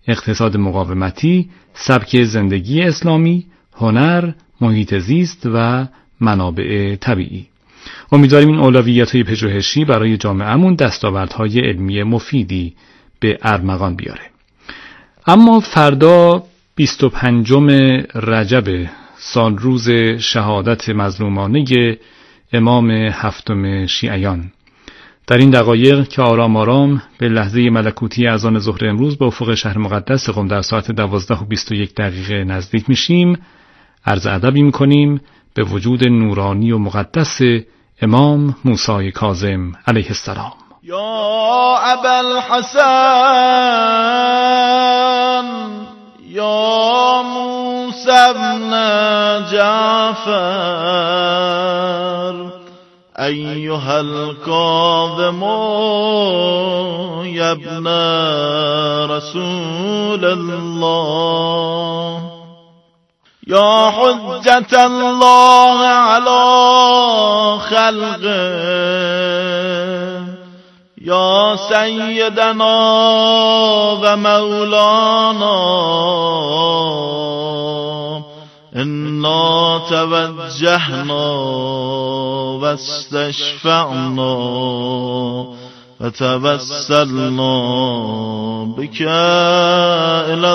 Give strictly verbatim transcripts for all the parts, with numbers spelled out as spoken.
اقتصاد مقاومتی، سبک زندگی اسلامی، هنر، محیط زیست و منابع طبیعی. امیدواریم این اولویت‌های پژوهشی برای جامعه‌مون دستاوردهای علمی مفیدی به ارمغان بیاره. اما فردا بیست و پنجم رجب، سال روز شهادت مظلومانه امام هفتم شیعیان، در این دقایق که آرام آرام به لحظه ملکوتی اذان ظهر امروز به افق شهر مقدس قم در ساعت دوازده و بیست و یک دقیقه نزدیک میشیم، عرض ادبی میکنیم به وجود نورانی و مقدس امام موسی کاظم علیه السلام. یا ابوالحسن یا موسی ابن جعفر ایها الکاظم یا ابن رسول الله یا حجت الله علی خلقه یا سیدنا و مولانا انا توجهنا و استشفعنا و توسلنا بك الى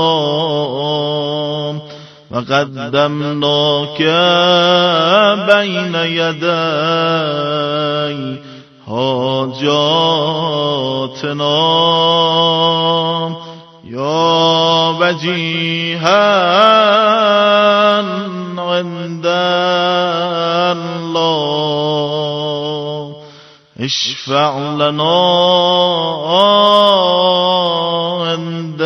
الله و قدمناک بین یدی حاجاتنا یا وجیها عند الله اشفع لنا عند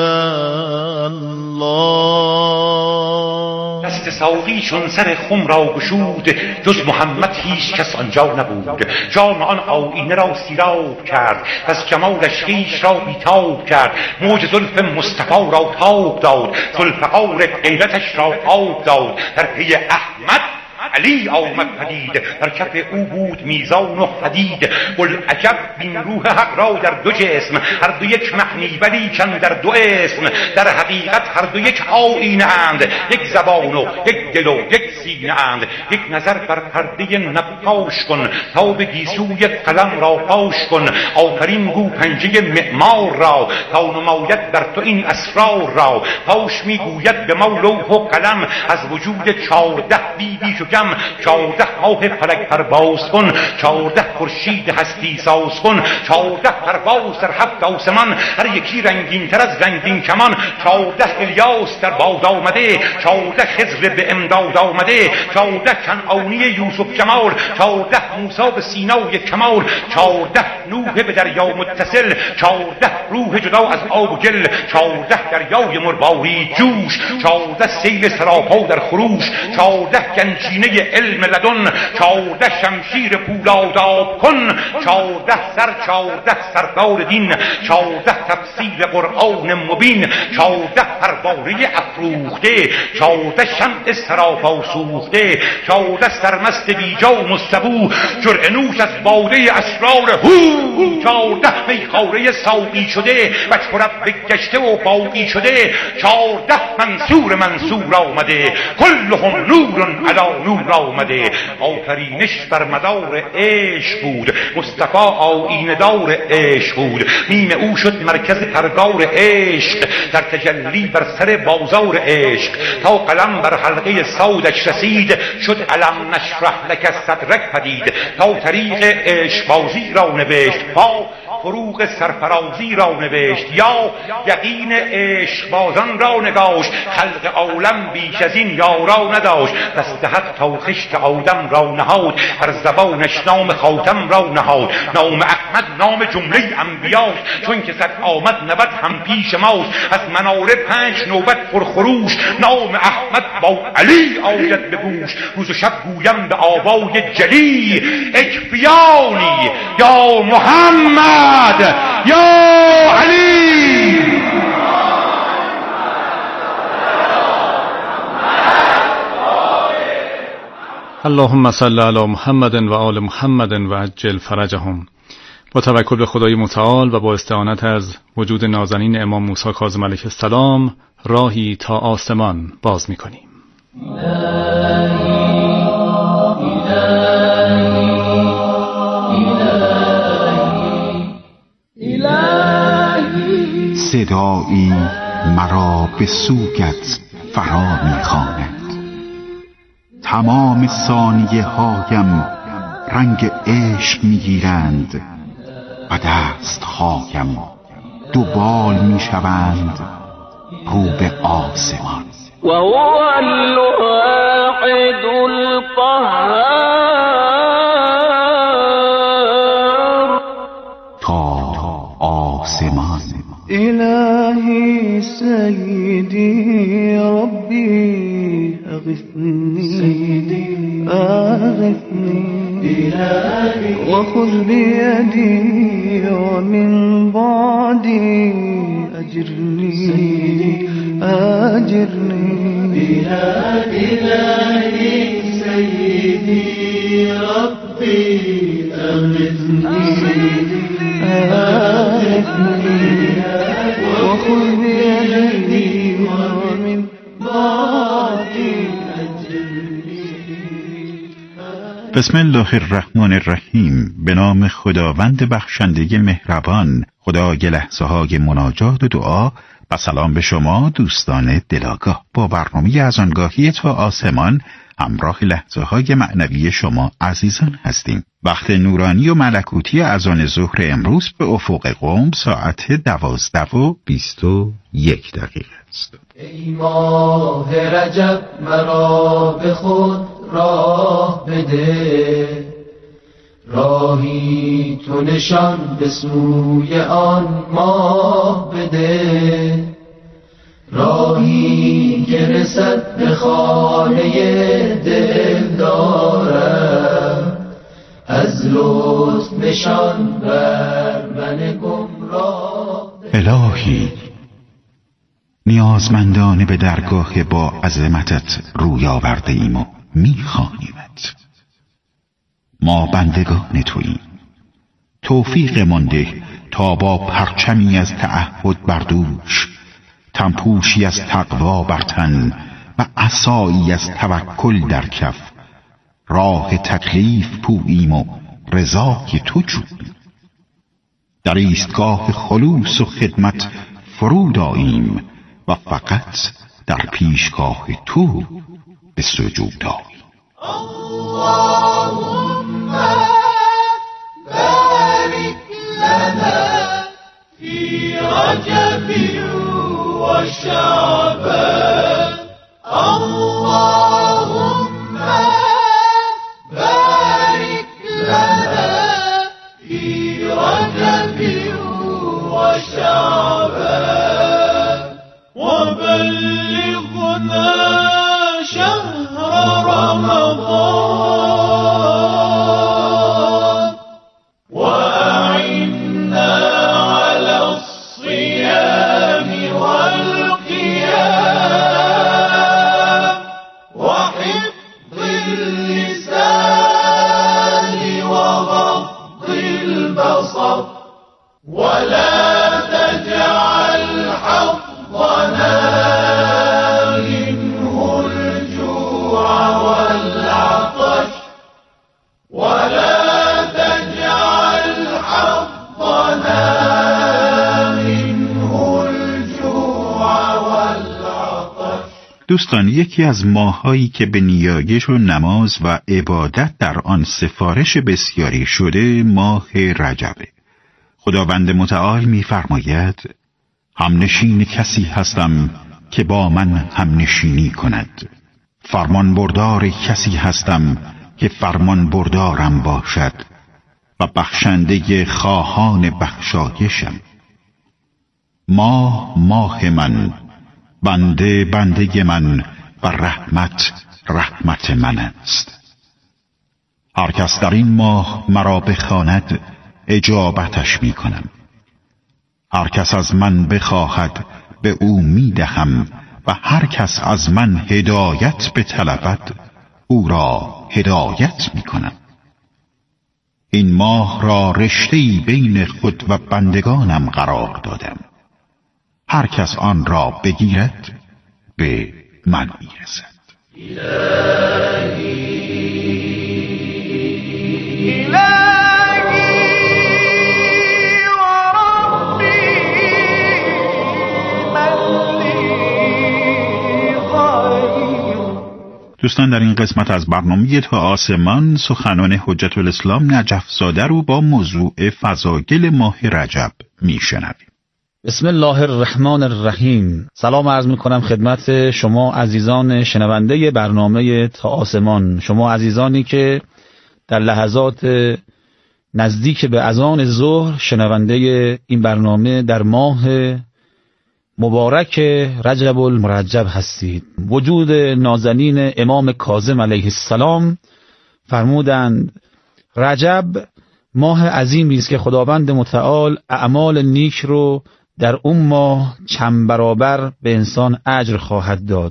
الله. دست ساقی چون سر خم را گشود، جز محمد هیچ کس آنجا نبود. جام آن آیینه را سیراب کرد، از جمالش خویش را بیتاب کرد. موج زلف مصطفی را تاب داد، ذوالفقار غیرتش را آب داد. در پی احمد علی آمد پدید، در کف او بود میزان و حدید. بوالعجب بین روح حق را در دو جسم، هر دو یک معنی ولیکن در دو اسم. در حقیقت هر دو یک آیینه اند، یک زبان و یک دل و یک سینه اند. یک نظر بر پرده نقاش کن، تا به گیسوی قلم را پاش کن. آفرین گو پنجه معمار را، تا نماید بر تو این اسرار را. پاش میگوید به ما لوح و قلم، از وجود چارده بیدی شکم. چارده ماه فلک پرواز کن، چارده خورشید هستی ساز کن. چارده پرواز در هفت آسمان، هر یکی رنگین تر از رنگین کمان. چارده الیاس در باد آمده، چارده خضر به امداد آمده. چارده کنعانی یوسف جمال، چارده موسی به سینای کمال. چارده نوح به دریا متصل، چارده روح جدا از آب و گل. چارده دریای مرباری جوش، چارده سیل سراپا در خروش. چارده گنجینه علم لدن، چارده شمشیر پولاداب کن. چارده سر چارده سردار دین، چارده تفسیر قرآن مبین. چارده پروانه افروخته، چارده شمع سراپا سوخته. چارده سرمست بیجا مستبو، جرعه نوش از باده اسرار هو. چارده میخواره ساقی شده، و چرب بگشته و باقی شده. چارده منصور منصور آمده، کلهم نور علی نور آمده. آفرینش بر مدار عشق بود، مصطفی آیینه دار عشق بود. میم او شد مرکز پرگار عشق، در تجلی بر سر بازار عشق. تا قلم بر حلقه سودش رسید، شد علم نشرح لک صدرک پدید. تا طریق عشق بازی را نوشت، با فروغ سرفرازی را نوشت. یا یقین عشق بازان را نگاشت، خلق عالم بیش از این یارا نداشت. دست حق تا خشت آدم را نهاد، هر زبانش نام خاتم را نهاد. نام احمد نام جمله انبیاست، چون که صد آمد نبد هم پیش ماست. از مناره پنج نوبت پرخروش، نام احمد با علی آید به گوش. روز و شب گویم به آوای جلی، اکفیانی یا محمد یا علی. اللهم صل علی محمد و آل محمد و عجل فرجهم. با توکل به خدای متعال و با استعانت از وجود نازنین امام موسی کاظم علیه السلام راهی تا آسمان باز می‌کنیم. صدایی مرا به سوگت فرا می‌خواند، تمام ثانیه هایم رنگ عشق می‌گیرند و دست‌هایم دوبال می‌شوند رو به آسمان. و هو الواحد القهار، تا آسمان. إلهي سيدي ربي أغثني سيدي أغثني وخذ بيدي ومن بعدي أجرني سيدي أجرني إلهي سيدي ربي أغثني أغثني وخذ بيدي ومن بعدي أجرني. بسم الله الرحمن الرحیم. به نام خداوند بخشنده مهربان. خدای لحظه های مناجات و دعا و سلام به شما دوستان دلاگاه. با برنامه از آنگاهی تا آسمان همراه لحظه های معنوی شما عزیزان هستیم. وقت نورانی و ملکوتی اذان ظهر امروز به افق قم ساعت دوازده و بیست و یک دقیقه است. ای ماه رجب مرا به خود راه بده، راهی تو نشان به سوی آن ماه بده، راهی که رسد به خانه دل دارم، از لطف نشان بر من گمراه. الهی نیازمندانه به درگاه با عظمتت روی آورده ایم و میخوانیمت. ما بندگان توییم، توفیق مانده تا با پرچمی از تعهد بر دوش، تنپوشی از تقوا بر تن و عصایی از توکل در کف، راه تکلیف پوییم و رضای تو جوییم. در ایستگاه خلوص و خدمت فرود آییم و فقط در پیشگاه تو به سجود آییم. اللهم بارك لنا في رجب وشعبان، اللهم بارك لنا في رجب وشعبان، وبلغنا شهر رمضان، وأعنا على الصيام والقيام وحفظ اللسان وغض البصر، ولا تجعل حظنا منه الجوع والعطش، ولا تجعل حظنا منه الجوع والعطش. دوستان، یکی از ماهایی که به نیایش و نماز و عبادت در آن سفارش بسیاری شده ماه رجبه. خداوند متعال می‌فرماید: همنشین کسی هستم که با من همنشینی کند، فرمان بردار کسی هستم که فرمان بردارم باشد و بخشنده خواهان بخشایشم. ماه ماه من، بنده بنده من و رحمت رحمت من است. هر کس در این ماه مرا بخواند اجابتش می کنم. هر کس از من بخواهد به او می دهم و هر کس از من هدایت بطلبد او را هدایت می کنم. این ماه را رشته‌ای بین خود و بندگانم قرار دادم. هر کس آن را بگیرد به من میرسد. الهی دوستان، در این قسمت از برنامه تا آسمان سخنان حجت الاسلام نجف زاده رو با موضوع فضایل ماه رجب میشنویم. بسم الله الرحمن الرحیم. سلام عرض میکنم خدمت شما عزیزان شنونده برنامه تا آسمان، شما عزیزانی که در لحظات نزدیک به اذان ظهر شنونده این برنامه در ماه مبارک رجب المرجب هستید. وجود نازنین امام کاظم علیه السلام فرمودند رجب ماه عظیمی است که خداوند متعال اعمال نیک رو در اون ماه چند برابر به انسان اجر خواهد داد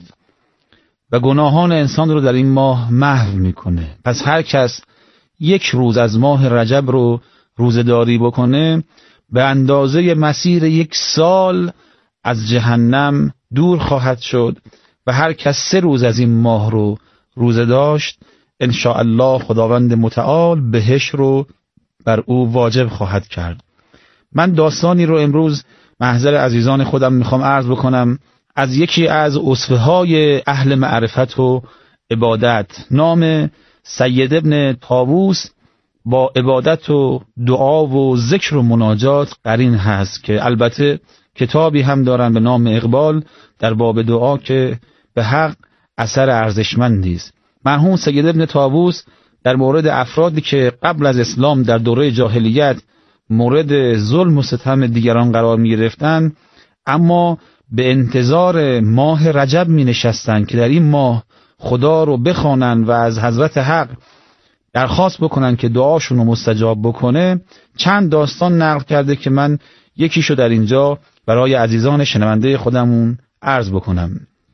و گناهان انسان رو در این ماه محو میکنه. پس هر کس یک روز از ماه رجب رو روزه‌داری بکنه به اندازه مسیر یک سال از جهنم دور خواهد شد و هر کس سه روز از این ماه رو روزه داشت ان شاء الله خداوند متعال بهش رو بر او واجب خواهد کرد. من داستانی رو امروز محضر عزیزان خودم میخوام عرض بکنم از یکی از اصفه‌های اهل معرفت و عبادت. نام سید ابن طاووس با عبادت و دعا و ذکر و مناجات قرین هست که البته کتابی هم دارن به نام اقبال در باب دعا که به حق اثر ارزشمندی است. مرحوم سید ابن طاووس در مورد افرادی که قبل از اسلام در دوره جاهلیت مورد ظلم و ستم دیگران قرار می گرفتن اما به انتظار ماه رجب می نشستن که در این ماه خدا رو بخوانن و از حضرت حق درخواست بکنن که دعاشون رو مستجاب بکنه، چند داستان نقل کرده که من یکیشو در اینجا برای عزیزان شنونده خودمون عرض بکنم.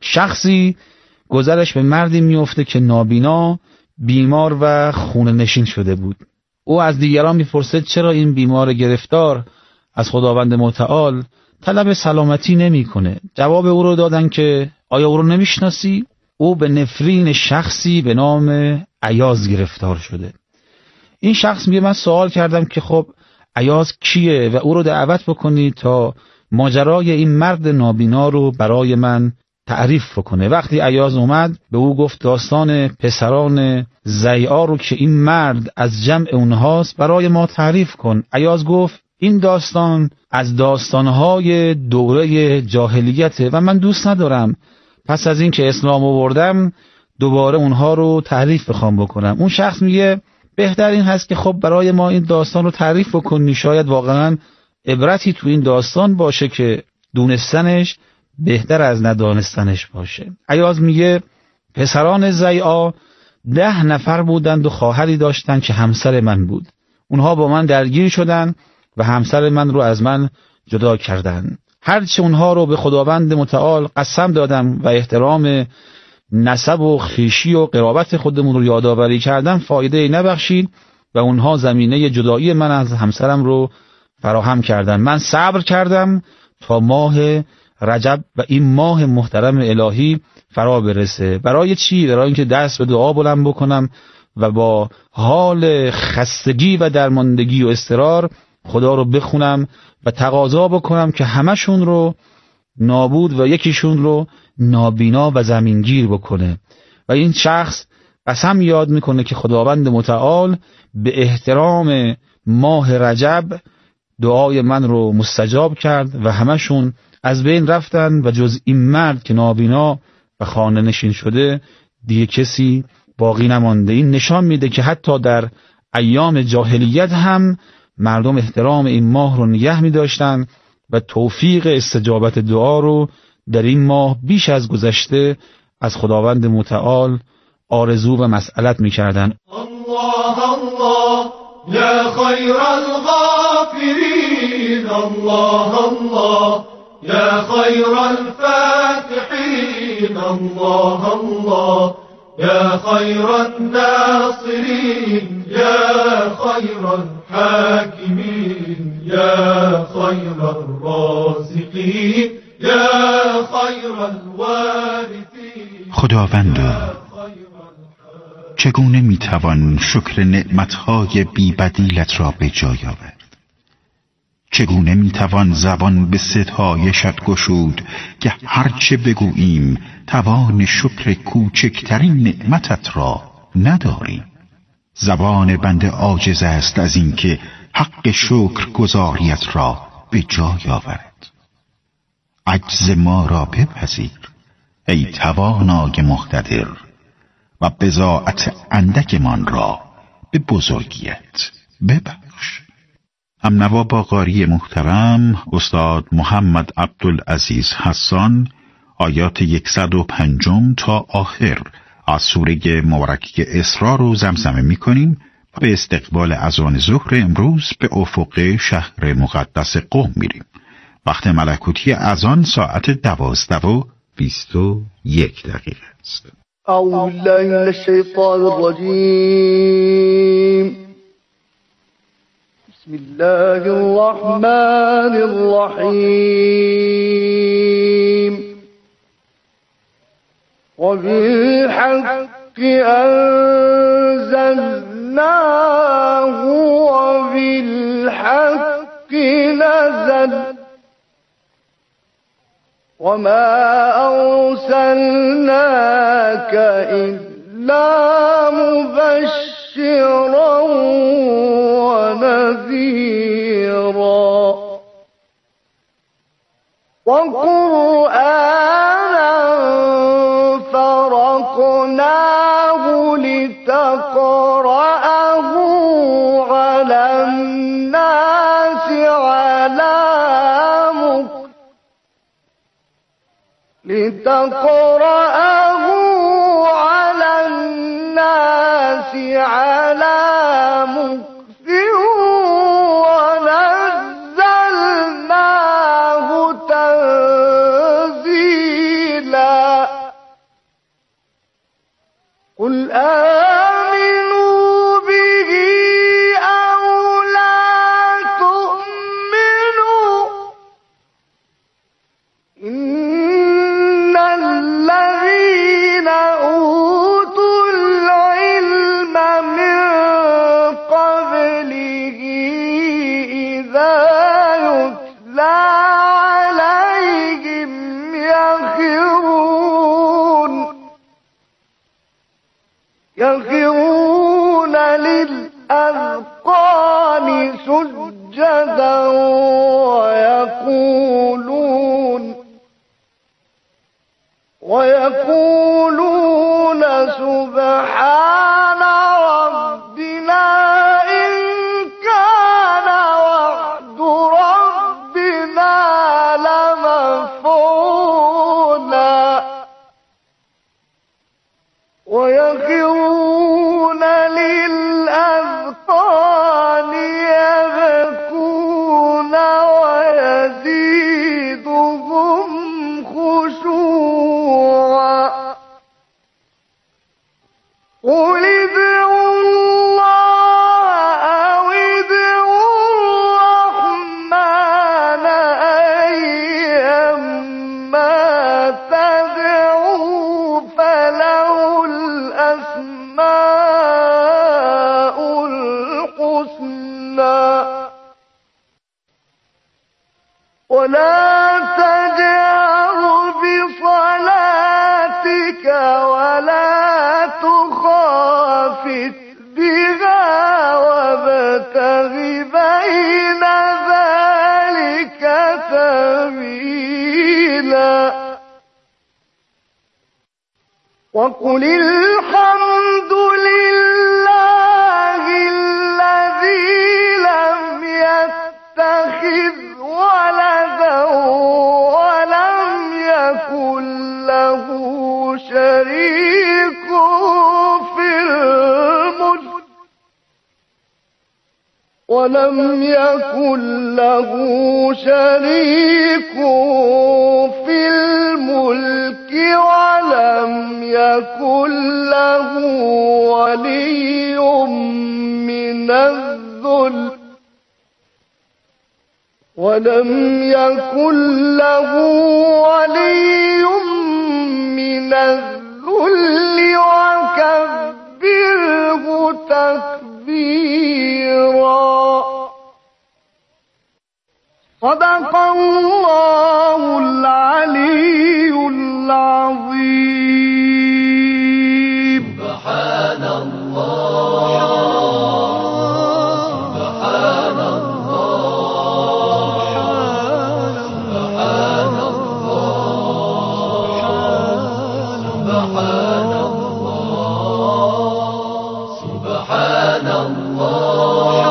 شخصی گذرش به مردی میفته که نابینا، بیمار و خونه نشین شده بود. او از دیگران میپرسد چرا این بیمار گرفتار از خداوند متعال طلب سلامتی نمیکنه. جواب او رو دادن که آیا او رو نمیشناسی؟ او به نفرین شخصی به نام ایاز گرفتار شده. این شخص میگه من سوال کردم که خب ایاز کیه و او رو دعوت بکنی تا ماجرای این مرد نابینا رو برای من تعریف بکنه. وقتی ایاز اومد به او گفت داستان پسران زیعا رو که این مرد از جمع اونهاست برای ما تعریف کن. ایاز گفت این داستان از داستانهای دوره جاهلیته و من دوست ندارم پس از این که اسلام آوردم دوباره اونها رو تعریف بخوام بکنم. اون شخص میگه بهتر این هست که خب برای ما این داستان رو تعریف بکنی، شاید واقعا عبرتی تو این داستان باشه که دونستنش بهتر از ندانستنش باشه. ایاز میگه پسران زیعا ده نفر بودند و خواهری داشتن که همسر من بود. اونها با من درگیر شدن و همسر من رو از من جدا کردن. هرچه اونها رو به خداوند متعال قسم دادم و احترام نسب و خویشی و قرابت خودمون رو یادآوری کردم فایده نبخشید و اونها زمینه جدایی من از همسرم رو فراهم کردن. من صبر کردم تا ماه رجب و این ماه محترم الهی فرا برسه. برای چی؟ برای اینکه دست به دعا بلند بکنم و با حال خستگی و درماندگی و اضطرار خدا رو بخونم و تقاضا بکنم که همشون رو نابود و یکیشون رو نابینا و زمینگیر بکنه. و این شخص قسم یاد میکنه که خداوند متعال به احترام ماه رجب دعای من رو مستجاب کرد و همشون از بین رفتن و جز این مرد که نابینا و خانه نشین شده دیگه کسی باقی نمانده. این نشان میده که حتی در ایام جاهلیت هم مردم احترام این ماه رو نگه می‌داشتن و توفیق استجابت دعا رو در این ماه بیش از گذشته از خداوند متعال آرزو و مسئلت می‌کردن. الله الله یا خیر الغافرین، الله الله یا خیر الفاتحین، الله الله يا خير الناصرين يا خير الحاكمين يا خير الرازقين يا خير الوارثين. خداوندا چگونه میتوان شکر نعمتهای بی‌بدیلت را به جای آورد؟ چگونه میتوان زبان به ستایشت گشود که هرچه بگوییم توان شکر کوچکترین نعمتت را نداریم؟ زبان بنده عاجز است از اینکه حق شکر گزاریت را به جای آورد. عجز ما را بپذیر ای توانای مقتدر و بضاعت اندکمان را به بزرگیت ببخش. همنوا با قاری محترم استاد محمد عبدالعزیز حسان آیات صد و پنج تا آخر از سوره مبارکه اسراء رو زمزمه می کنیم و به استقبال اذان ظهر امروز به افق شهر مقدس قم میریم. وقت ملکوتی اذان ساعت دوازده و بیست و یک دقیقه است. اعوذ بالله من الشیطان الرجیم. بسم الله الرحمن الرحیم. وبالحق أنزلناه وبالحق نزل وما أرسلناك إلا مبشرا ونذيرا وقرآنا فرقناه لتقرأه على الناس على مكث لتقرأه على الناس على مكث ونزلناه تنزيلا. قل آمنوا به أو لا تؤمنوا إن الذين أوتوا العلم من قبله إذا يتلى عليهم يخرون يخرون للأذقان سجدا ويقولون ويقولون سبحان ربنا إن كان وعد ربنا لمفعولا ويخرون للأذقان يبكون ويزيدهم خشوعا. قل ادعوا الله أو ادعوا الرحمن أيما تدعوا فله الأسماء الحسنى ولا تجهر بصلاتك ولا تخافت بها وابتغ بين ذلك سبيلا. وقل الحمد لله الذي لم يتخذ ولدا ولم يكن له شريك في الملك ولم يكن له شريك في الملك ولم يكن له ولي من الذل ولم يكن له ولي من الذل وكبره تكبيرا. صدق الله العلي العظيم. سبحان الله سبحان الله سبحان الله سبحان الله سبحان الله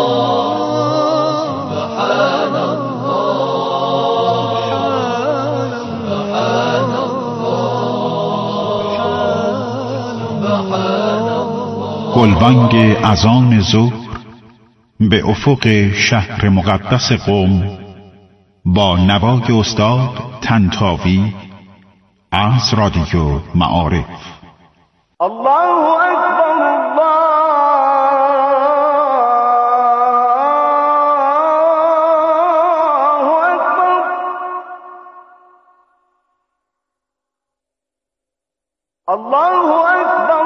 گلبانگ اذان ظهر به افق شهر مقدس قم با نوای استاد طنطاوی از رادیو معارف. الله اکبر الله اکبر الله اکبر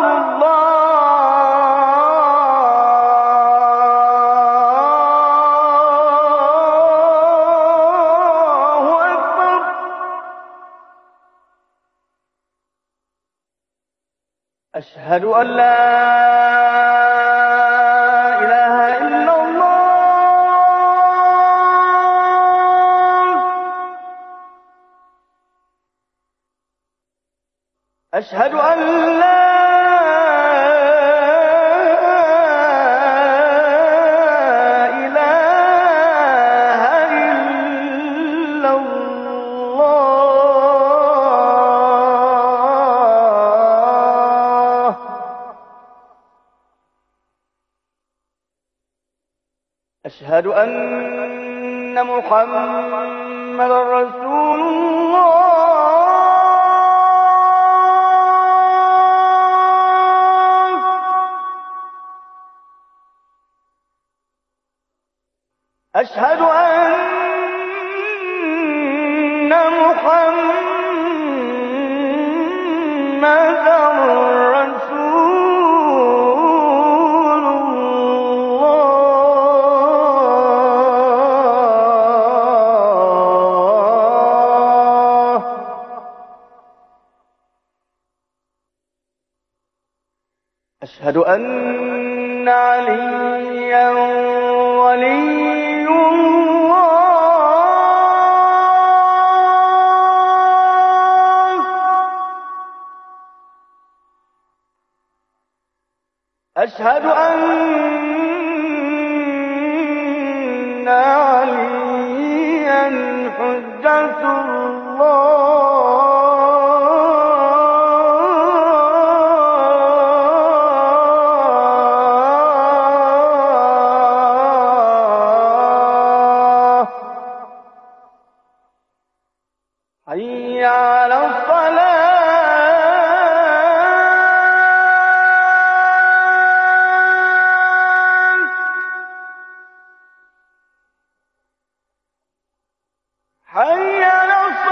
أشهد أن لا إله إلا الله أشهد أن لا إله إلا الله أشهد أن محمد رسول الله أشهد أن محمد رسول الله أشهد أن عليا ولي أشهد أن عليا حجة الله حي على الصلاة حي على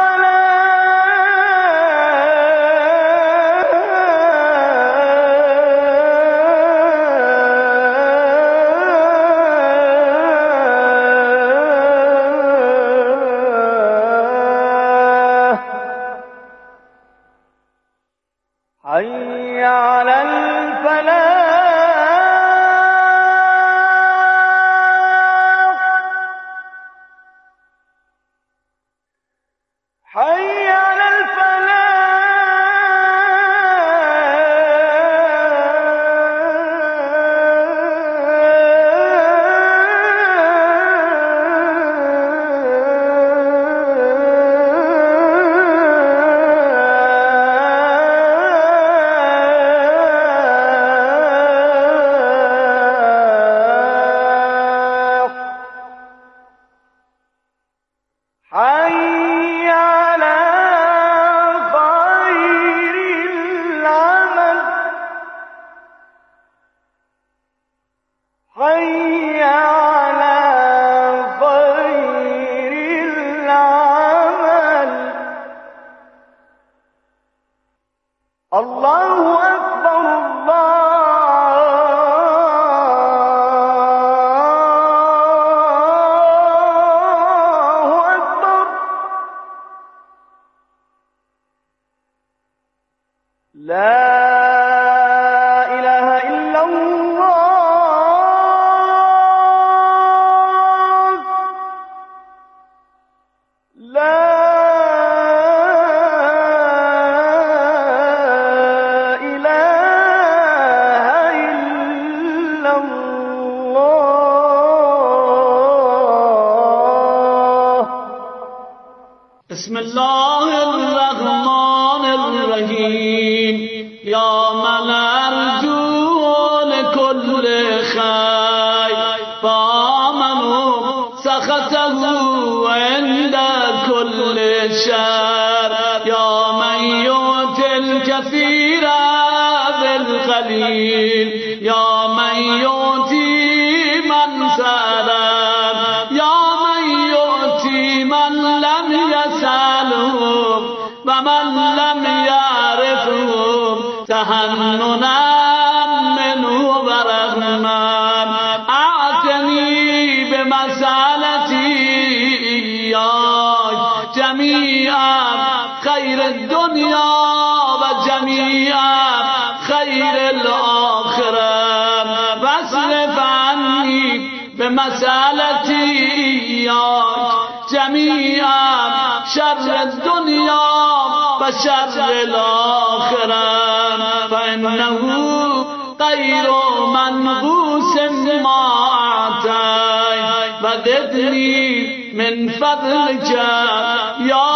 الصلاة حي على الفلاح حي على الفلاح الله اکبر الله اکبر لا اله الا الله لا بسم الله الرحمن الرحیم یا من ارجو لكل خیر فامنوا سخطه عند كل شر یا من یؤتی الکثیر بالقلیل یا من یؤتی من سأله یا من یؤتی من لم يسألهم ومن لم يعرفهم تحننا منه ورحمن اعتني بمسألتي إياك جميعا خير الدنيا وجميعا خير الآخرة واصرف عني بمسألتي إياك جميعا شر الدنيا وشر الآخرة فإنه غير منبوس ما أعطيت وزدني من فضلك يا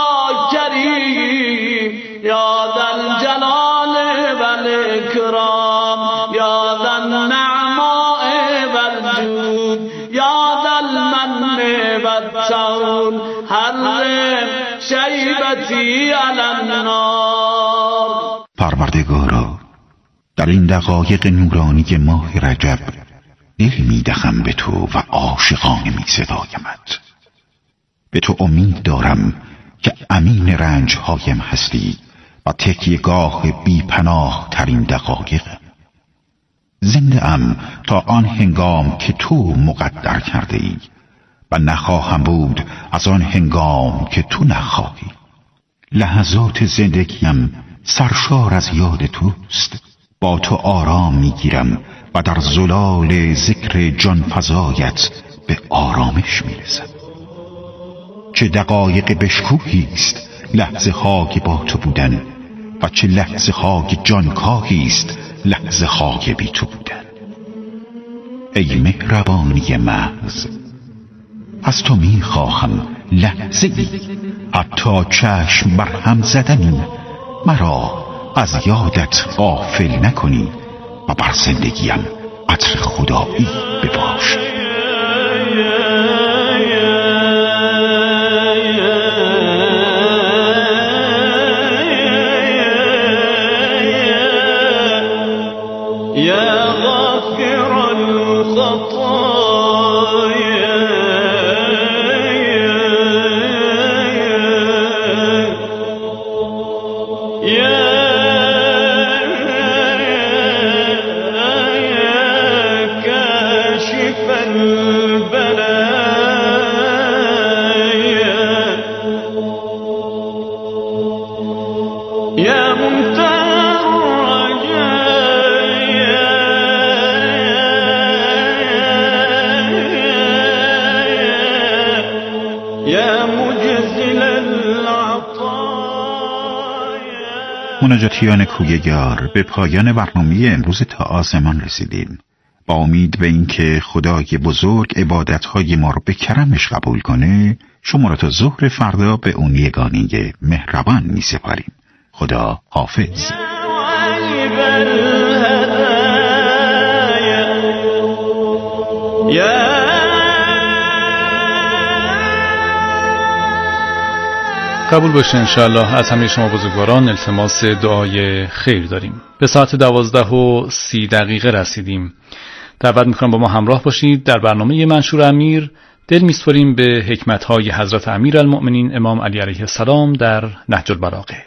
كريم يا ذا الجلال والإكرام يا ذا النعماء والجود يا ذا المن والتول حرم شیبتی علی النار. پروردگارا، در این دقایق نورانی ماه رجب دل می دهم به تو و عاشقانه می صدایمت. به تو امید دارم که امین رنج هایم هستی و تکیهگاه بی پناه ترین دقایق. زنده ام تا آن هنگام که تو مقدر کرده ای و نخواهم بود از آن هنگام که تو نخواهی. لحظات زندگیم سرشار از یاد توست. با تو آرام میگیرم و در زلال ذکر جان فزایت به آرامش میرسم. چه دقایق بشکوهی است لحظه های با تو بودن و چه لحظه های جانکاهی است لحظه های بی تو بودن. ای مهربانی محض، از تو میخواهم لحظه ای حتی چشم بر هم زدنی مرا از یادت غافل نکنی و بر زندگیم عطر خدایی بباش. یا غافر الخطايا يا كاشف البلايا يا منتهى مناجاتیان کوی یار، به پایان برنامه امروز تا آسمان رسیدیم. با امید به اینکه خدای بزرگ عبادتهای ما رو به کرمش قبول کنه، شما را تا ظهر فردا به اون یگانه مهربان می سپاریم. خدا حافظ. قبول باشه انشاءالله. از همه شما بزرگواران التماس دعای خیر داریم. به ساعت دوازده و سی دقیقه رسیدیم. دعوت میکنم با ما همراه باشید در برنامه منشور امیر. دل میسپاریم به حکمتهای حضرت امیرالمؤمنین امام علی علیه السلام در نهج البلاغه.